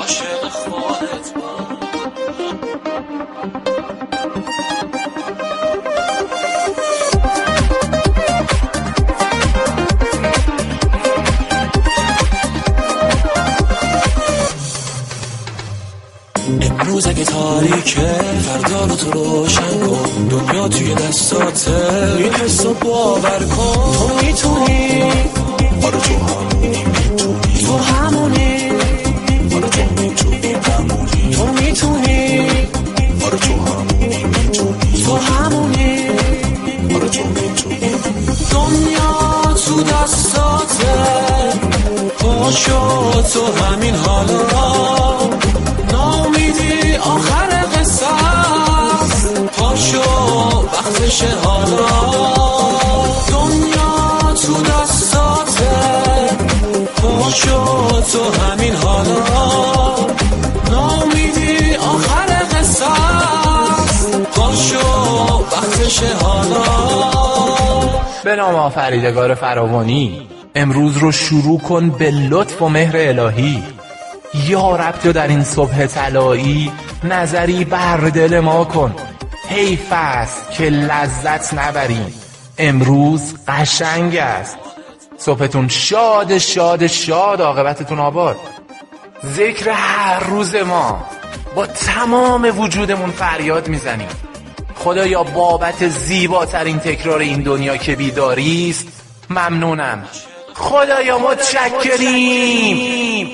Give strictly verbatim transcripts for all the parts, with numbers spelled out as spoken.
عاشق خودت باش. امروز اگه تاریکه فردا رو تو روشن کن، دنیا توی دستاته، این حسو باور کن. تو میتونی، آره تو همونی، میتونی تو همونی، آره تو میتونی همونی، تو میتونی، آره تو همونی، میتونی تو همونی، آره تو میتونی. دنیا تو دستاته، پاشو تو همین حالا، نامیدی آخر قصه است، پاشو وقتشه حالا. دنیا تو دستاته، پاشو تو همین حالا، نامیدی آخر قصه است، پاشو وقتشه حالا. به نام آفریدگار فراوانی، امروز رو شروع کن به لطف و مهر الهی. یا رب تو در این صبح طلایی، نظری بر دل ما کن. حیف است که لذت نبریم، امروز قشنگ است. صبحتون شاد شاد شاد، عاقبتتون آباد. ذکر هر روز ما با تمام وجودمون فریاد میزنیم. خدایا بابت زیباترین تکرار این دنیا که بیداری است ممنونم. خدایا متشکریم.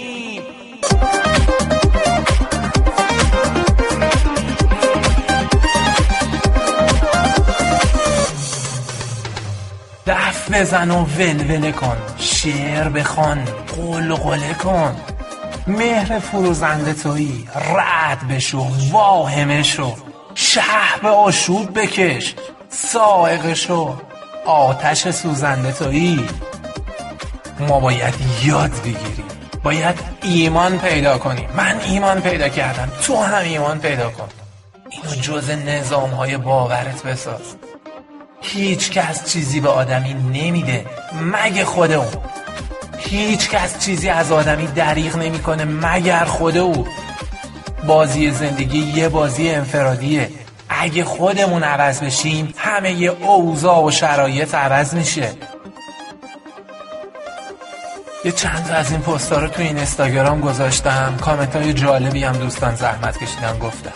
دف بزن و ولوله کن، شعر بخوان، قلقله کن. مهر فروزنده تویی، رعد بشو، واهمه شو. شهب آشوب بکش، صاعقه شو. آتش سوزنده تویی. ما باید یاد بگیریم، باید ایمان پیدا کنیم. من ایمان پیدا کردم، تو هم ایمان پیدا کن. اینو جز نظام‌های باورت بساز. هیچ کس چیزی به آدمی نمیده مگه خود او. هیچ کس چیزی از آدمی دریغ نمیکنه مگر خود او. بازی زندگی یه بازی انفرادیه. اگه خودمون عوض بشیم، همه ی اوضاع و شرایط عوض میشه. یه چند تا از این پست‌ها رو تو این اینستاگرام گذاشتم، کامنت‌های جالبی هم دوستان زحمت کشیدن گفتن.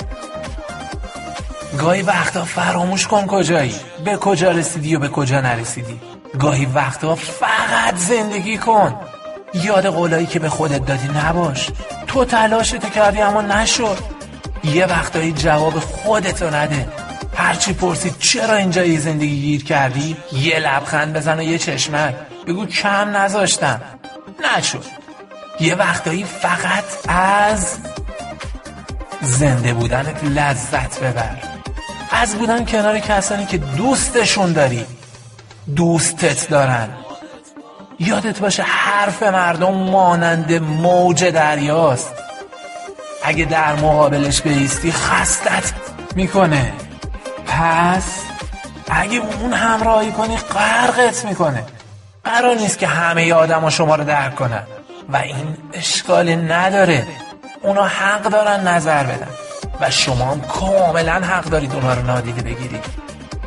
گاهی وقتا فراموش کن کجایی، به کجا رسیدی و به کجا نرسیدی. گاهی وقتا فقط زندگی کن. یاد قولایی که به خودت دادی نباش. تو تلاشتو کردی اما نشد. یه وقتایی جواب خودتو نده. هرچی پرسید چرا اینجایی زندگی گیر کردی، یه لبخند بزن و یه چشمک بگو کم نذاشتم، نشد. یه وقتایی فقط از زنده بودنت لذت ببر، از بودن کنار کسانی که دوستشون داری، دوستت دارن. یادت باشه حرف مردم مانند موج دریاست. اگه در مقابلش بایستی خستت میکنه، پس اگه اون همراهی کنی غرقت میکنه. قرار نیست که همه آدم ها شما رو درک کنن و این اشکالی نداره. اونا حق دارن نظر بدن و شما هم کاملا حق دارید اونا رو نادیده بگیرید.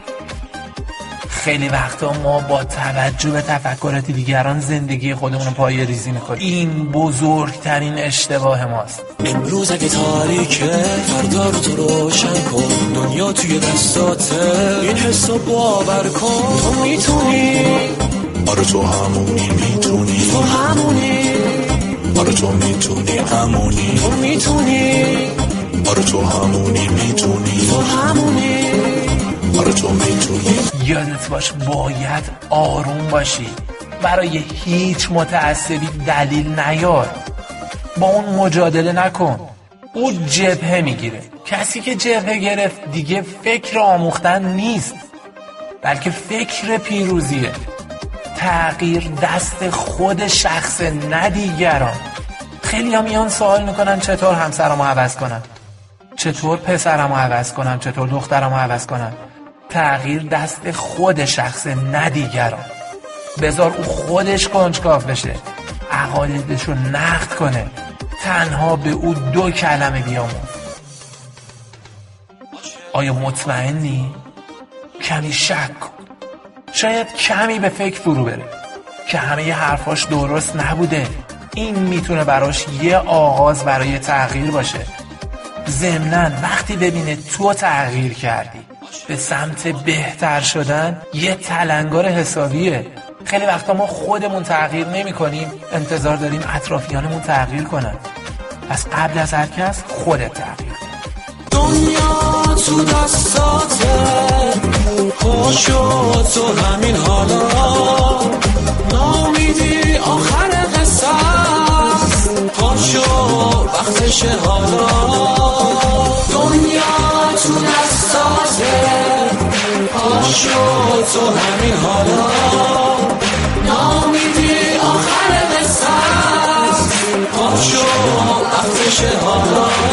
خیلی وقتا ما با توجه به تفکرات دیگران زندگی خودمون رو پای ریزی میکنیم. این بزرگترین اشتباه ماست. امروز اگه تاریکه فردا رو تو روشن کن، دنیا توی دستاته، این حسو باور کن. تو میتونی، آره تو همونی، میتونی تو همونی، آره تو میتونی همونی، تو میتونی، آره تو همونی، میتونی تو همونی، آره تو میتونی. یادت باش باید آروم باشی. برای هیچ متعصبی دلیل نیار. با اون مجادله نکن. او جبهه میگیره. کسی که جبهه گرفت دیگه فکر آموختن نیست، بلکه فکر پیروزیه. تغییر دست خود شخص، نه دیگران. خیلی ها میان سوال میکنن چطور همسرمو عوض کنم، چطور پسرمو عوض کنم، چطور دخترمو عوض کنم. تغییر دست خود شخص، نه دیگران. بذار او خودش کنجکاو بشه، عقایدشو نقد کنه، تنها به او دو کلمه بیاموز. آیا مطمئنی؟ کمی شک کن. شاید کمی به فکر فرو بره که همه ی حرفاش درست نبوده. این میتونه براش یه آغاز برای تغییر باشه. ضمناً وقتی ببینه تو تغییر کردی به سمت بهتر شدن، یه تلنگر حسابیه. خیلی وقتا ما خودمون تغییر نمی کنیم، انتظار داریم اطرافیانمون تغییر کنن. پس قبل از هر کس خودت تغییر کن. دنیا تو دستاته، پاشو تو همین حالا، نامیدی آخر قصه است، پاشو وقتش حالا. دنیا تو دستاته، پاشو تو همین حالا، نامیدی آخر قصه است، پاشو وقتش حالا.